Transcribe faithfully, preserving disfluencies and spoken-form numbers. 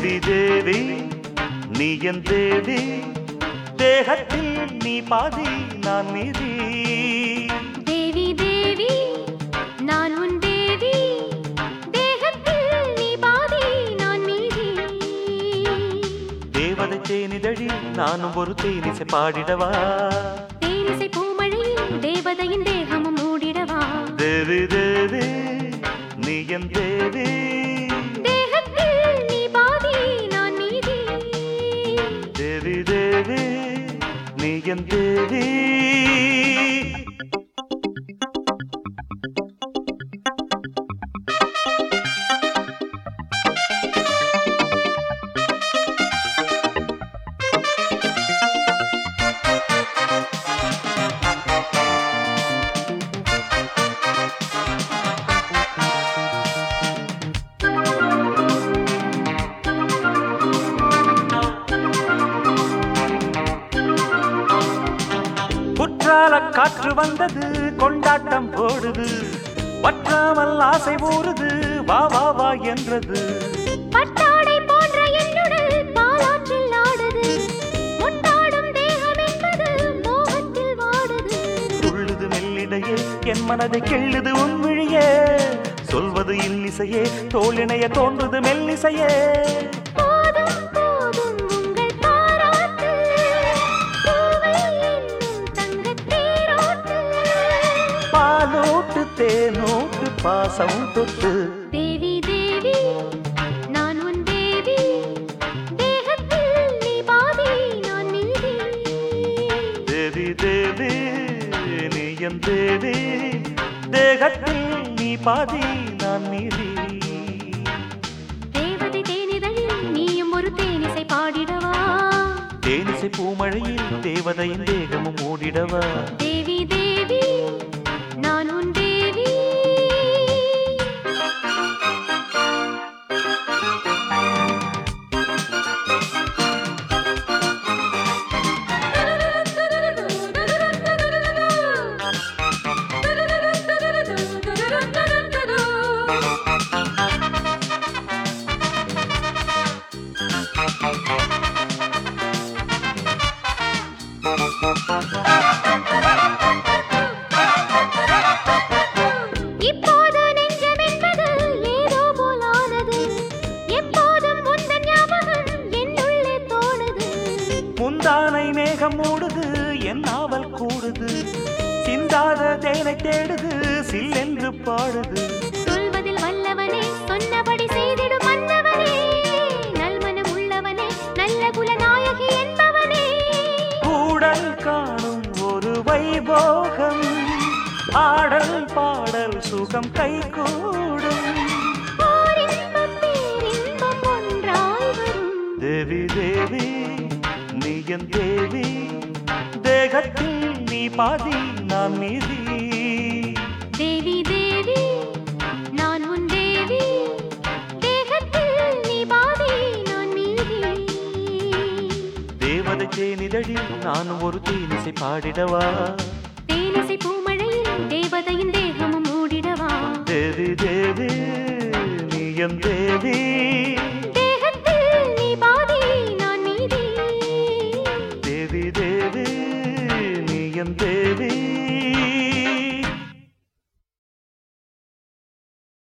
தேவி தேவி நீ என் தேவி, தேகத்தில் நீ பாதி நான் மீதி. தேவி தேவி நான் உன் தேவி, தேகத்தில் நீ பாதி நான் மீதி. தேவதை தேனிதழில் நானும் ஒரு தேனிசை பாடிடவா, தேனிசை பூமழையில் தேவதையின் தேகமும் மூடிடவா. தேவி தேவி நீ என் தேவி, தேகத்தில் நீ பாதி நான் மீதி. தேவி தேவி நீ என் தேவி. குற்றால காற்று வந்தது, கொண்டாட்டம் போடுது, வற்றாமல் ஆசை ஊறுது, வா வா வா என்றது. பட்டாடை போன்ற என்னுடல் பாலாற்றில் ஆடுது, முட்டாடும் தேகம் என்பது மோகத்தில் வாடுது. துள்ளுது மெல்லிடையே என் மனதை கிள்ளுது உன் விழியே, சொல்வது இன்னிசையே தோளிணைய தோன்றுது மெல்லிசையே. போதும் போதும் உங்கள் பாராட்டு, பூவை என்னும் தங்கத் தேரோட்டு. பாலோட்டு தேனோட்டு பாசம் தொட்டு. தேவி தேவி நான் உன் தேவி, தேகத்தில் நீ பாதி நான் மீதி. தேவி தேவி நீ என் தேவி, தேகத்தில் நீ பாதி நான் மீதி. தேவதை தேனிதழில் நீயும் ஒரு தேனிசை பாடிடவா, தேனிசை பூமழையில் தேவதையின் தேகமும் மூடிடவா. தேவி தேவி நான் உன் தேவி. இப்போது நெஞ்சம் என்பது ஏதோ போலானது, எப்போதும் உந்தன் ஞாபகம் என்னுள்ளே தோணுது. முந்தானை மேகம் மூடுது, என் நாவல் கூடுது, சிந்தாத தேனை தேடுது, சில்லென்று பாடுது. சொல்வதில் வல்லவனே, சொன்னபடி செய்திடும் மன்னவனே, நல்மனம் உள்ளவனே, நல்ல குலநாயகி என்பவனே. கூடல் காணும் ஒரு வைபோகம், ஆடல் பாடல் சுகம் கைகூடும். ஓர் இன்பம் பேரின்பம் ஒன்றாய் வரும். தேவி தேவி நீ என் தேவி, தேகத்தில் நீ பாதி நான் மீதி. தேவி தேவி நான் உன் தேவி, தேகத்தில் நீ பாதி நான் மீதி. தேவதை தேனிதழில் நானும் ஒரு தேனிசை பாடிடவா, தேனிசை பூ